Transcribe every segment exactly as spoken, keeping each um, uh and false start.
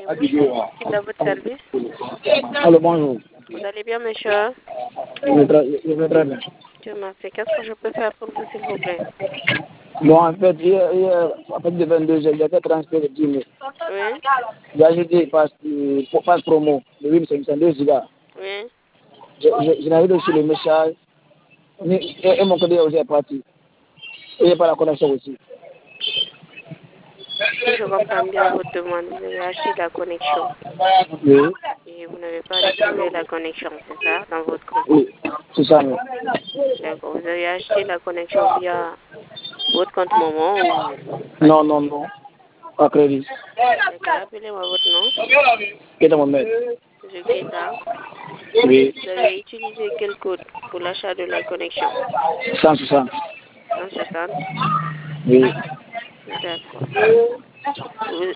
C'est à votre service. Allô, bonjour. Vous allez bien, monsieur? Je vais très, je vais très bien. Dieu merci. Qu'est-ce que je peux faire pour vous, s'il vous plaît? Bon, en fait, hier, hier à partir de vingt-deux heures, j'ai fait transfert de dix mille. Oui, J'ai ajouté passe, euh, passe promo de huit mille cinq cent deux gigas. oui. Je, je, je n'avais reçu le message. ni- Et, et mon code aussi est parti. Et il n'y a pas la connexion aussi. Si je comprends bien votre demande, vous avez acheté la connexion Oui, et vous n'avez pas retrouvé la connexion, c'est ça, dans votre compte? oui, c'est ça. Oui. D'accord. Vous avez acheté la connexion via votre compte Momo ou pas Non, du non, tout? non. Pas crédit. D'accord. Rappelez-moi votre nom. Qu'est-ce que mon maître? Monsieur Keita. Oui, Vous avez utilisé quel code pour l'achat de la connexion? cent soixante. cent soixante. Oui. D'accord. Vous,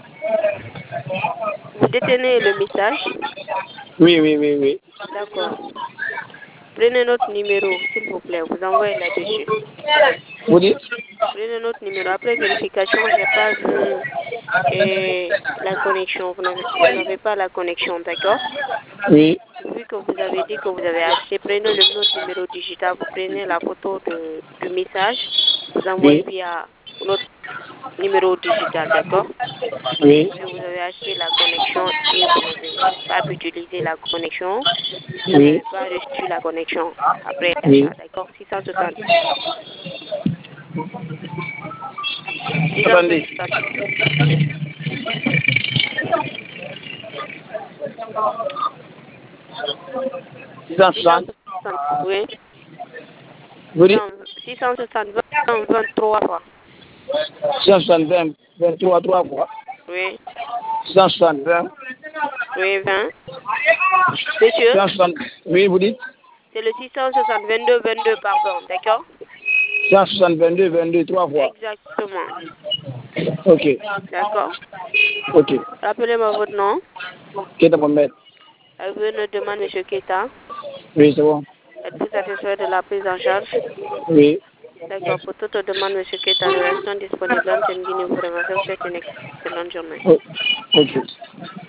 vous détenez le message? Oui, oui, oui, oui. D'accord. Prenez notre numéro, s'il vous plaît. Vous envoyez là-dessus. Vous dites? Prenez notre numéro. Après vérification, je n'ai pas vu eh, la connexion. Vous n'avez vous n'avez pas la connexion, d'accord? Oui, Vu que vous avez dit que vous avez acheté, prenez le notre numéro digital. Vous prenez la photo de, du message. Vous envoyez oui, via notre numéro digital, d'accord? oui, Que vous avez acheté la connexion et vous n'avez pas pu utiliser la connexion. Vous oui, n'avez pas reçu la connexion après oui. l'achat, d'accord? six cent soixante. Attendez. six cent soixante. six cent soixante. six cent soixante, oui. Vous dites? six cent soixante, vingt-trois fois. six cent soixante, vingt, vingt-trois, trois fois. Oui, six cent soixante, vingt. oui, vingt. Monsieur, six cent soixante, oui, vous dites? c'est le six cent soixante, vingt-deux, vingt-deux, pardon, d'accord? six cent soixante, vingt-deux, vingt-deux, trois fois. Exactement, Ok, d'accord? ok. Rappelez-moi votre nom. Qu'est-ce que mon maître? Avez-vous une demande, monsieur Keita? Oui, c'est bon. Êtes-vous satisfait de la prise en charge? Oui. D'accord, pour toute demande, monsieur Keita, nous restons disponibles. Antenne Guinée vous remercie. Vous souhaite une excellente journée. Oh, ok.